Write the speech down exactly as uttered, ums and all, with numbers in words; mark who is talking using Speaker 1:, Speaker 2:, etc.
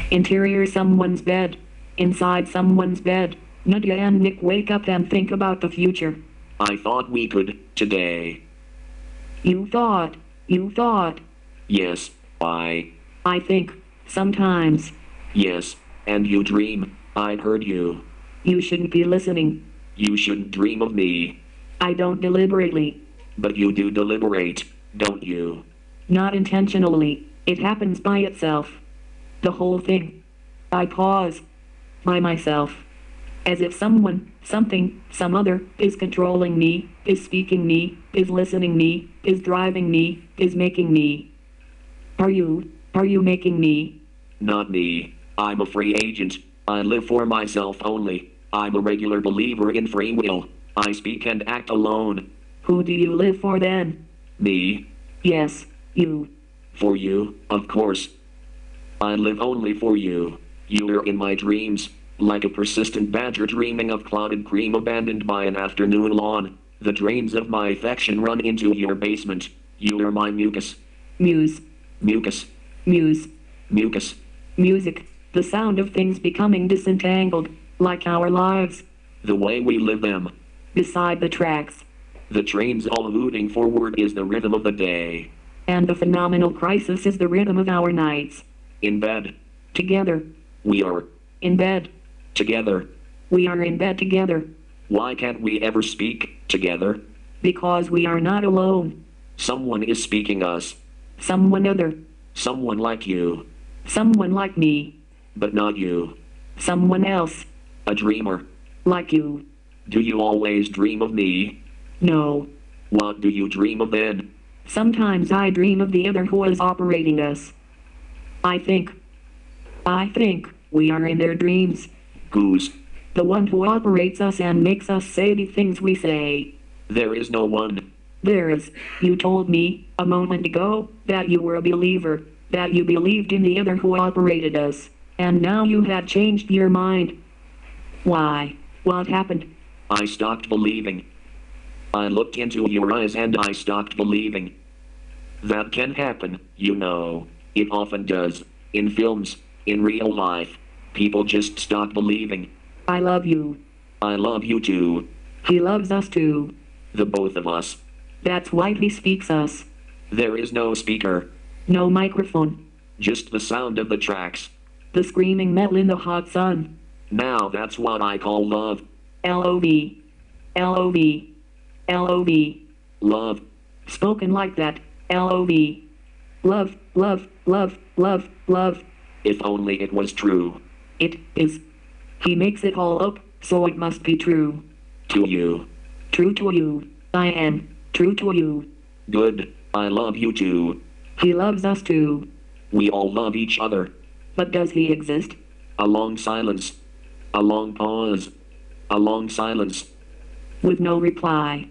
Speaker 1: Interior someone's bed. Inside someone's bed. Nadia and Nick wake up and think about the future.
Speaker 2: I thought we could, today.
Speaker 1: You thought. You thought.
Speaker 2: Yes, I.
Speaker 1: I think. Sometimes.
Speaker 2: Yes, and you dream. I heard you.
Speaker 1: You shouldn't be listening.
Speaker 2: You shouldn't dream of me.
Speaker 1: I don't deliberately.
Speaker 2: But you do deliberate, don't you?
Speaker 1: Not intentionally. It happens by itself. The whole thing. I pause. By myself. As if someone, something, some other, is controlling me, is speaking me, is listening me, is driving me, is making me. Are you, are you making me?
Speaker 2: Not me. I'm a free agent. I live for myself only. I'm a regular believer in free will. I speak and act alone.
Speaker 1: Who do you live for then?
Speaker 2: Me.
Speaker 1: Yes, you.
Speaker 2: For you, of course. I live only for you. You're in my dreams. Like a persistent badger dreaming of clotted cream abandoned by an afternoon lawn. The drains of my affection run into your basement. You're my mucus.
Speaker 1: Muse.
Speaker 2: Mucus.
Speaker 1: Muse.
Speaker 2: Mucus.
Speaker 1: Music. The sound of things becoming disentangled. Like our lives.
Speaker 2: The way we live them.
Speaker 1: Beside the tracks.
Speaker 2: The trains all moving forward is the rhythm of the day.
Speaker 1: And the phenomenal crisis is the rhythm of our nights.
Speaker 2: In bed.
Speaker 1: Together.
Speaker 2: We are.
Speaker 1: In bed.
Speaker 2: Together.
Speaker 1: We are in bed together.
Speaker 2: Why can't we ever speak together?
Speaker 1: Because we are not alone.
Speaker 2: Someone is speaking us.
Speaker 1: Someone other.
Speaker 2: Someone like you.
Speaker 1: Someone like me.
Speaker 2: But not you.
Speaker 1: Someone else.
Speaker 2: A dreamer.
Speaker 1: Like you.
Speaker 2: Do you always dream of me?
Speaker 1: No.
Speaker 2: What do you dream of then?
Speaker 1: Sometimes I dream of the other who is operating us. I think. I think we are in their dreams.
Speaker 2: Whose?
Speaker 1: The one who operates us and makes us say the things we say.
Speaker 2: There is no one.
Speaker 1: There is. You told me, a moment ago, that you were a believer, that you believed in the other who operated us, and now you have changed your mind. Why? What happened?
Speaker 2: I stopped believing. I looked into your eyes and I stopped believing. That can happen, you know. It often does. In films, in real life. People just stop believing.
Speaker 1: I love you.
Speaker 2: I love you too.
Speaker 1: He loves us too.
Speaker 2: The both of us.
Speaker 1: That's why he speaks us.
Speaker 2: There is no speaker.
Speaker 1: No microphone.
Speaker 2: Just the sound of the tracks.
Speaker 1: The screaming metal in the hot sun.
Speaker 2: Now that's what I call love.
Speaker 1: L O V. L O V. L O V.
Speaker 2: Love.
Speaker 1: Spoken like that. L O V. Love, love, love, love, love.
Speaker 2: If only it was true.
Speaker 1: It is. He makes it all up, so it must be true.
Speaker 2: To you.
Speaker 1: True to you. I am. True to you.
Speaker 2: Good. I love you too.
Speaker 1: He loves us too.
Speaker 2: We all love each other.
Speaker 1: But does he exist?
Speaker 2: A long silence. A long pause. A long silence.
Speaker 1: With no reply.